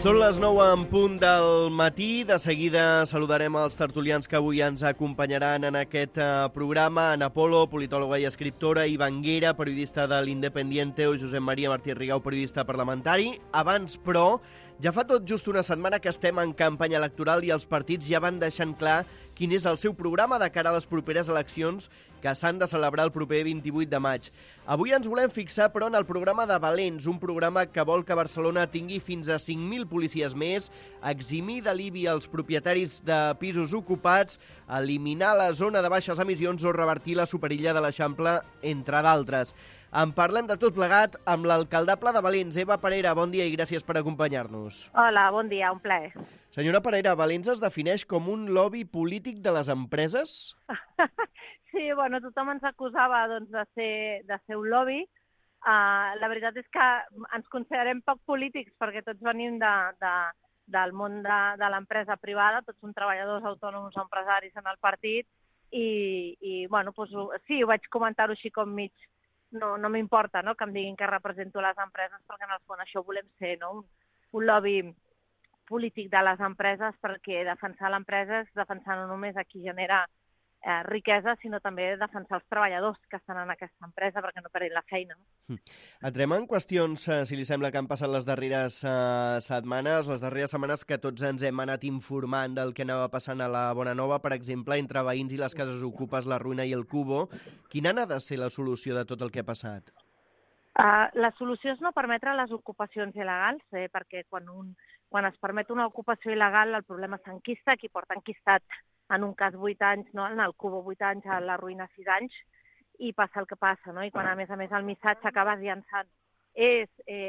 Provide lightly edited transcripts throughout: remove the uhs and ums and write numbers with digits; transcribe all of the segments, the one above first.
Són les 9 en punt del matí. De seguida saludarem els tertulians que avui ens acompanyaran en aquest programa. Ana Polo, politòloga i escriptora, Ivan Guera, periodista de l'Independiente, o Josep Maria Martí Rigau, periodista parlamentari. Abans, però, ja fa tot just una setmana que estem en campanya electoral i els partits ja van deixant clar quin és el seu programa de cara a les properes eleccions que s'han de celebrar el proper 28 de maig. Avui ens volem fixar, però, en el programa de Valents, un programa que vol que Barcelona tingui fins a 5.000 policies més, eximir de l'IBI als propietaris de pisos ocupats, eliminar la zona de baixes emissions o revertir la superilla de l'Eixample, entre d'altres. En parlem de tot plegat amb l'alcaldable de Valents, Eva Parera. Bon dia i gràcies per acompanyar-nos. Hola, bon dia, un plaer. Senyora Parera, Valents es defineix com un lobby polític de les empreses? Sí, bueno, tothom ens acusava doncs, de ser un lobby. La veritat és que ens considerem poc polítics perquè tots venim del món de l'empresa privada, tots som treballadors autònoms o empresaris en el partit i bueno, doncs, sí, ho vaig comentar-ho així com mig. No m'importa, no?, que em diguin que represento les empreses perquè en el fons això volem ser, no?, un lobby polític de les empreses, perquè defensar l'empresa és defensar no només a qui genera riquesa, sinó també defensar els treballadors que estan en aquesta empresa perquè no perdin la feina. Entrem en qüestions, si li sembla, que han passat les darreres setmanes que tots ens hem anat informant del que anava passant a la Bonanova, per exemple, entre veïns i les cases ocupes, la Ruïna i el Cubo. Quina ha de ser la solució de tot el que ha passat? La solució és no permetre les ocupacions il·legals, perquè quan es permet una ocupació il·legal el problema s'enquista, qui porta enquistat en un cas 8 anys, no? En el Cubo 8 anys, a la Ruïna 6 anys, i passa el que passa, no? I quan a més el missatge que vas llançant és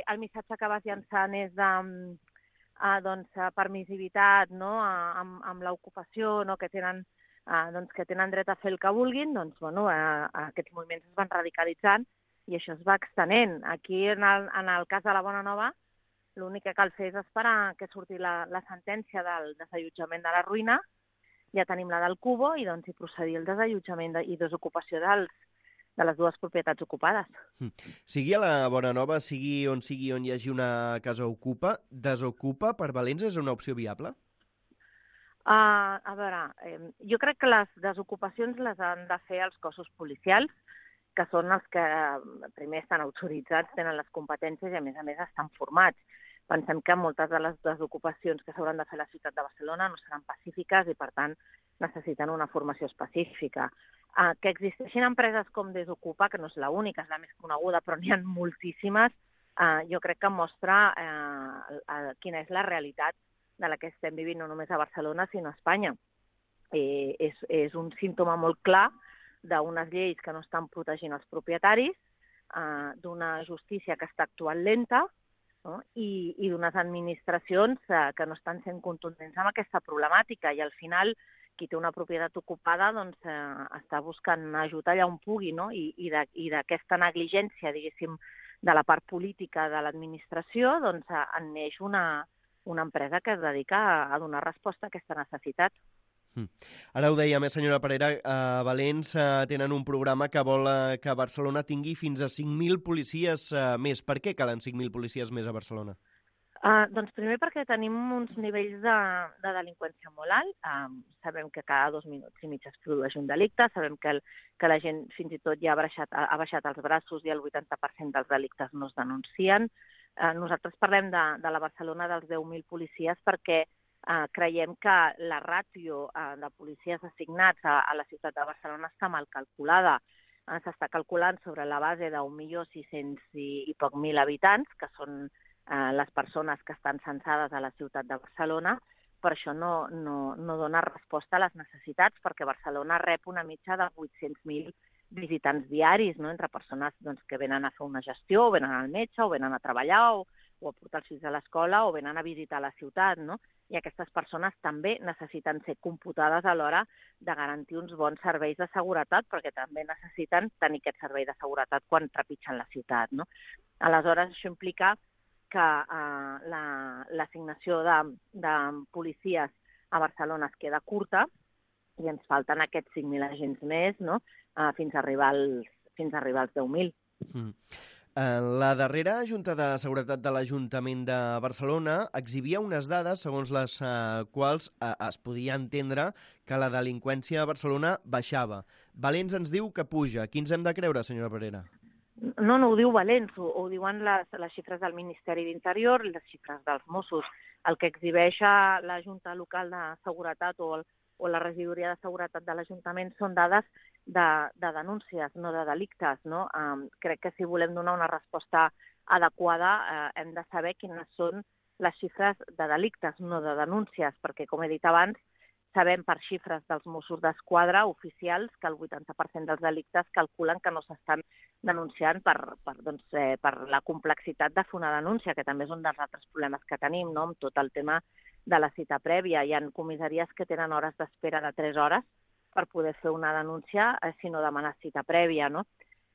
de permissivitat, no?, amb l'ocupació, no?, que tenen dret a fer el que vulguin, doncs, bueno, aquests moviments es van radicalitzant i això es va extenent. Aquí, en el cas de la Bonanova, l'únic que cal fer és esperar que surti la sentència del desallotjament de la Ruïna, ja tenim la del Cubo, i doncs hi procedir el desallotjament i desocupació de les dues propietats ocupades. Sigui a la Bonanova, sigui on hi hagi una casa ocupa, desocupa per Valents és una opció viable? A veure, jo crec que les desocupacions les han de fer els cossos policials, que són els que primer estan autoritzats, tenen les competències i a més estan formats. Pensem que moltes de les desocupacions que s'hauran de fer a la ciutat de Barcelona no seran pacífiques i, per tant, necessiten una formació específica. Que existeixin empreses com Desocupa, que no és l'única, és la més coneguda, però n'hi ha moltíssimes, jo crec que mostra quina és la realitat de la que estem vivint no només a Barcelona, sinó a Espanya. És un símptoma molt clar d'unes lleis que no estan protegint els propietaris, d'una justícia que està actuant lenta, no?, i d'unes administracions que no estan sent contundents amb aquesta problemàtica, i al final qui té una propietat ocupada doncs, està buscant ajut allà on pugui, no?, i d'aquesta negligència, diguéssim, de la part política de l'administració, doncs en neix una empresa que es dedica a donar resposta a aquesta necessitat. Ara ho deia més, senyora Parera, Valents tenen un programa que vol que Barcelona tingui fins a 5.000 policies més. Per què calen 5.000 policies més a Barcelona? Doncs primer perquè tenim uns nivells de delinqüència molt alt. Sabem que cada 2 minuts i mig es produeix un delicte, sabem que la gent fins i tot ja ha baixat els braços i el 80% dels delictes no es denuncien. Nosaltres parlem de la Barcelona dels 10.000 policies perquè creiem que la ràtio de policies assignats a la ciutat de Barcelona està mal calculada. S'està calculant sobre la base d'1.600.000 i poc mil habitants, que són les persones que estan censades a la ciutat de Barcelona, però això no dona resposta a les necessitats, perquè Barcelona rep una mitja de 800.000 visitants diaris, no?, entre persones que venen a fer una gestió, o venen al metge, o venen a treballar, o a portar els fills a l'escola, o venen a visitar la ciutat, no? I aquestes persones també necessiten ser computades a l'hora de garantir uns bons serveis de seguretat, perquè també necessiten tenir aquest servei de seguretat quan trepitgen la ciutat, no? Aleshores, això implica que l'assignació de policies a Barcelona es queda curta i ens falten aquests 5.000 agents més, no?, fins a arribar als 10.000. La darrera Junta de Seguretat de l'Ajuntament de Barcelona exhibia unes dades segons les quals es podia entendre que la delinqüència a Barcelona baixava. Valents ens diu que puja. Qui ens hem de creure, senyora Parera? No ho diu Valents, ho diuen les xifres del Ministeri d'Interior i les xifres dels Mossos. El que exhibeix la Junta Local de Seguretat o la Regidoria de Seguretat de l'Ajuntament són dades de denúncies, no de delictes. No? Crec que si volem donar una resposta adequada hem de saber quines són les xifres de delictes, no de denúncies, perquè, com he dit abans, sabem per xifres dels Mossos d'Esquadra oficials que el 80% dels delictes calculen que no s'estan denunciant per la complexitat de fer una denúncia, que també és un dels altres problemes que tenim, no? Amb tot el tema de la cita prèvia. Hi ha comissaries que tenen hores d'espera de 3 hores per poder fer una denúncia si no demanes cita prèvia, no?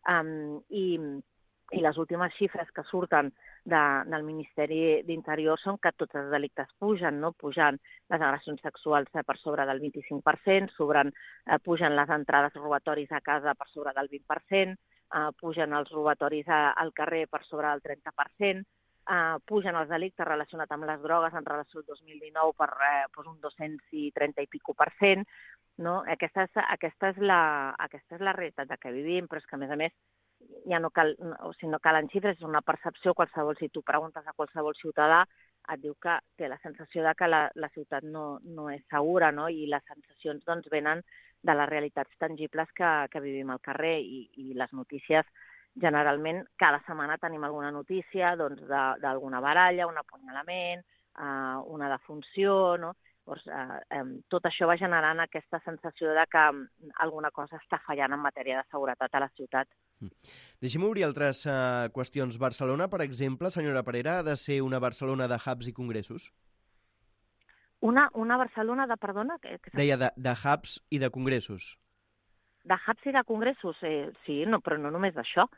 I les últimes xifres que surten del Ministeri d'Interior són que tots els delictes pugen, no? Pugen les agressions sexuals per sobre del 25%, pugen les entrades robatoris a casa per sobre del 20%, pugen els robatoris al carrer per sobre del 30%, pugen els delictes relacionats amb les drogues en relació al 2019 per un 230 i pico %. No? Aquesta és la realitat que vivim, però és que, a més, ja no calen xifres, és una percepció. Si tu preguntes a qualsevol ciutadà, et diu que té la sensació de que la ciutat no és segura, no? I les sensacions venen de les realitats tangibles que vivim al carrer i les notícies. Generalment, cada setmana tenim alguna notícia d'alguna baralla, un apunyalament, una defunció, no? Tot això va generant aquesta sensació de que alguna cosa està fallant en matèria de seguretat a la ciutat. Deixem obrir altres qüestions. Barcelona, per exemple, senyora Parera, ha de ser una Barcelona de hubs i congressos? Una Barcelona de, perdona? Deia de hubs i de congressos. De hubs i de congressos? Sí, però no només d'això.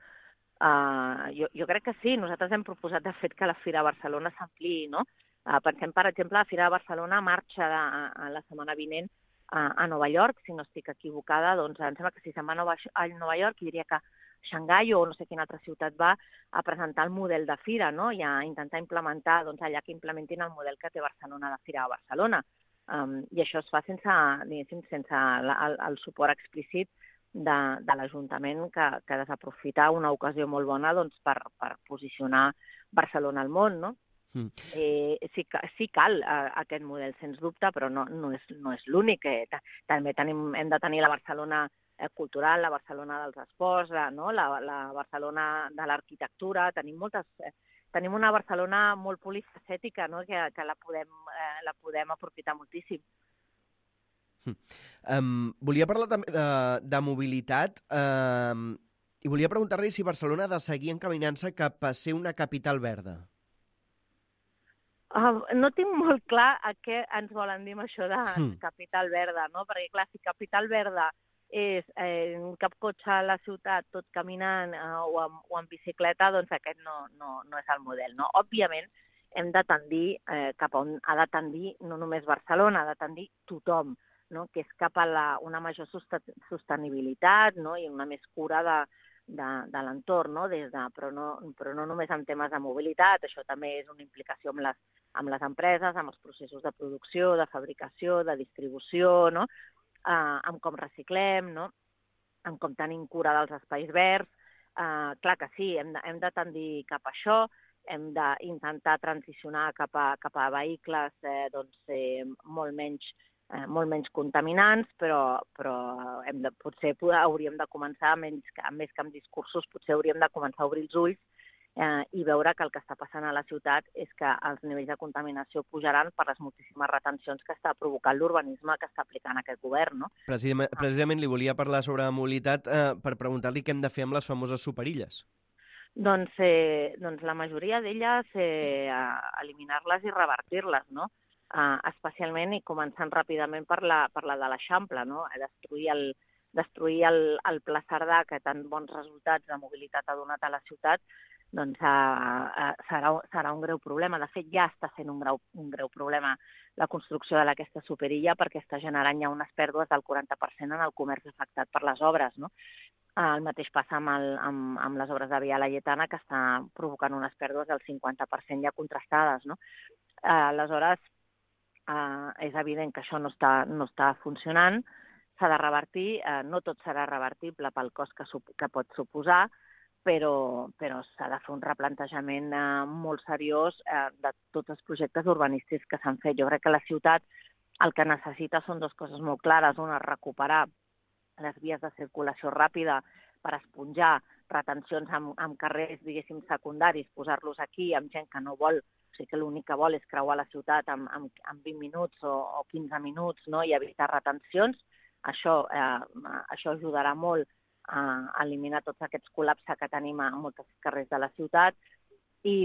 Jo crec que sí. Nosaltres hem proposat, de fet, que la Fira de Barcelona s'ampliï, no? Pensem, per exemple, la Fira de Barcelona marxa la setmana vinent a Nova York, si no estic equivocada, doncs em sembla que si se'n va a Nova York, diria que Xangai o no sé quina altra ciutat va a presentar el model de fira, no? I a intentar implementar, allà que implementin el model que té Barcelona de Fira de Barcelona. I això es fa sense el suport explícit de l'Ajuntament, que desaprofita una ocasió molt bona per posicionar Barcelona al món, no? Sí cal aquest model, sens dubte, però no és l'únic. També hem de tenir la Barcelona cultural, la Barcelona dels esports, la Barcelona de l'arquitectura. Tenim una Barcelona molt polifacètica, no? que la podem aprofitar moltíssim. Volia parlar també de mobilitat i volia preguntar-li si Barcelona ha de seguir encaminant-se cap a ser una capital verda. No tinc molt clar a què ens volen dir amb això de capital verda, no? Perquè, clar, si capital verda és cap cotxe a la ciutat, tot caminant o en bicicleta, doncs aquest no és el model, no? Òbviament, hem de tendir cap a on ha de tendir no només Barcelona, ha de tendir tothom, no? Que és cap a una major sostenibilitat, no? I una més cura de l'entorn, no? Però no només en temes de mobilitat, això també és una implicació amb les empreses, amb els processos de producció, de fabricació, de distribució, no? Amb com reciclem, no? Amb com tenim cura dels espais verds. Clar que sí, hem de tendir cap a això, hem d'intentar transicionar cap a vehicles molt menys contaminants, però potser hauríem de començar, més que amb discursos, potser hauríem de començar a obrir els ulls i veure que el que està passant a la ciutat és que els nivells de contaminació pujaran per les moltíssimes retencions que està provocant l'urbanisme que està aplicant aquest govern, no? Precisament li volia parlar sobre mobilitat per preguntar-li què hem de fer amb les famoses superilles. Doncs la majoria d'elles eliminar-les i revertir-les, no? Especialment i començant ràpidament per la de l'Eixample, no? Destruir el Pla Cerdà, que tant bons resultats de mobilitat ha donat a la ciutat, doncs serà un greu problema. De fet, ja està sent un greu problema la construcció d'aquesta superilla perquè està generant ja unes pèrdues del 40% en el comerç afectat per les obres, no? El mateix passa amb les obres de Via Laietana, que està provocant unes pèrdues del 50% ja contrastades, no? Aleshores, és evident que això no està funcionant, s'ha de revertir, no tot serà revertible pel cost que pot suposar, però s'ha de fer un replantejament molt seriós de tots els projectes urbanístics que s'han fet. Jo crec que la ciutat el que necessita són dues coses molt clares. Una, recuperar les vies de circulació ràpida per esponjar retencions amb carrers, diguéssim, secundaris, posar-los aquí amb gent que no vol, o sigui que l'únic que vol és creuar la ciutat en 20 minuts o 15 minuts, no? I evitar retencions. Això ajudarà molt a eliminar tots aquests col·lapses que tenim a molts carrers de la ciutat i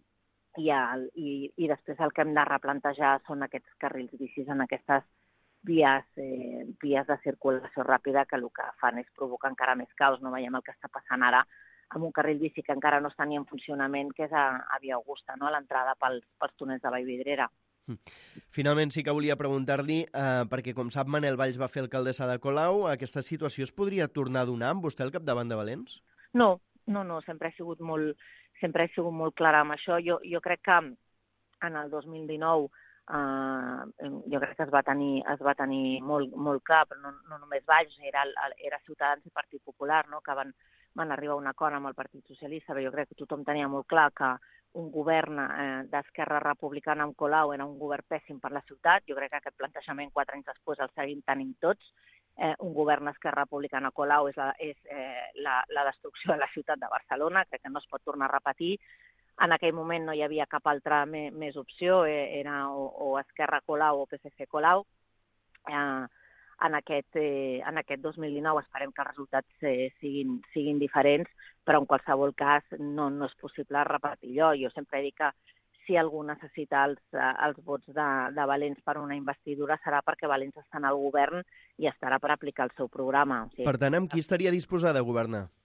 després el que hem de replantejar són aquests carrils bicis en aquestes vies de circulació ràpida que el que fan és provocar encara més caos. No veiem el que està passant ara amb un carril bici que encara no està ni en funcionament, que és a Via Augusta, no? A l'entrada pels túnels de Vallvidrera. Finalment sí que volia preguntar-li, perquè com sap Manel Valls va fer alcaldessa de Colau, aquesta situació es podria tornar a donar amb vostè al capdavant de Valens? No, sempre he sigut molt clara amb això. Jo crec que en el 2019 jo crec que es va tenir molt clar, però no només Valls, era Ciutadans i Partit Popular, no? Que van arribar a un acord amb el Partit Socialista, però jo crec que tothom tenia molt clar que un govern d'Esquerra Republicana amb Colau era un govern pèssim per la ciutat. Jo crec que aquest plantejament 4 anys després el seguim tenint tots. Un govern d'Esquerra Republicana Colau és la destrucció de la ciutat de Barcelona, crec que no es pot tornar a repetir. En aquell moment no hi havia cap altra més opció, era o Esquerra Colau o PSC Colau. En aquest 2019 esperem que els resultats siguin diferents, però en qualsevol cas no és possible repetir allò. Jo sempre dic que si algú necessita els vots de Valens per una investidura serà perquè Valens està en el govern i estarà per aplicar el seu programa. Per tant, amb qui estaria disposada a governar?